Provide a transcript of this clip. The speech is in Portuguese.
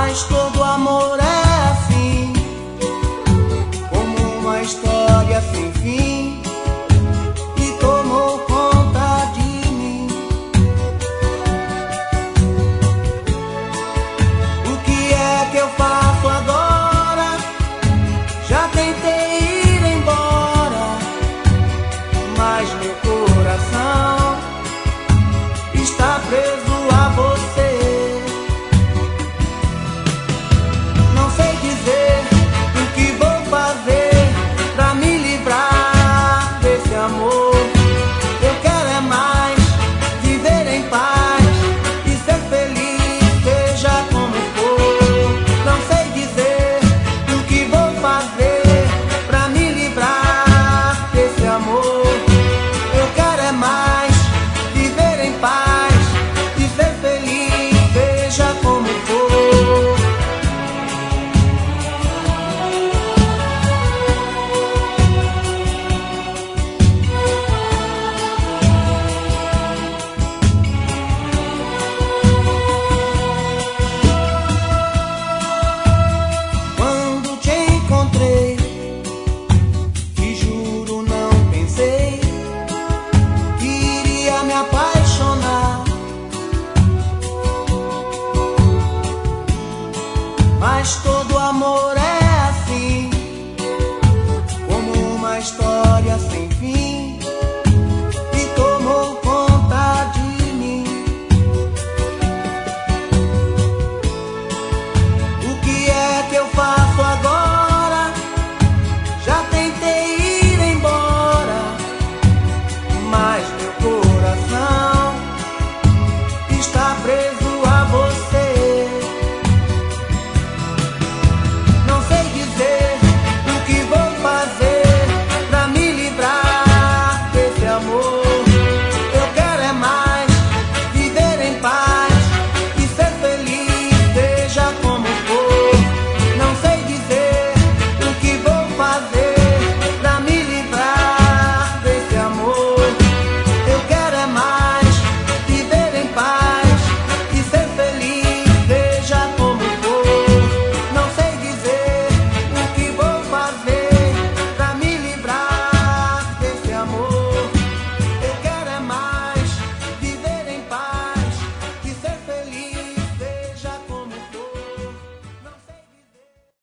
Mas todo amor é assim, como uma história sem fim, e tomou conta de mim. O que é que eu faço agora? Já tentei ir embora, mas meu coração está preso a você. Não sei dizer o que vou fazer pra me livrar desse amor. Eu quero é mais viver em paz e ser feliz, seja como for. Não sei dizer o que vou fazer pra me livrar desse amor. Eu quero é mais viver em paz e ser feliz, seja como for. Quando te encontrei, te juro não pensei que iria me apaixonar. Mas todo amor é assim, como uma história sem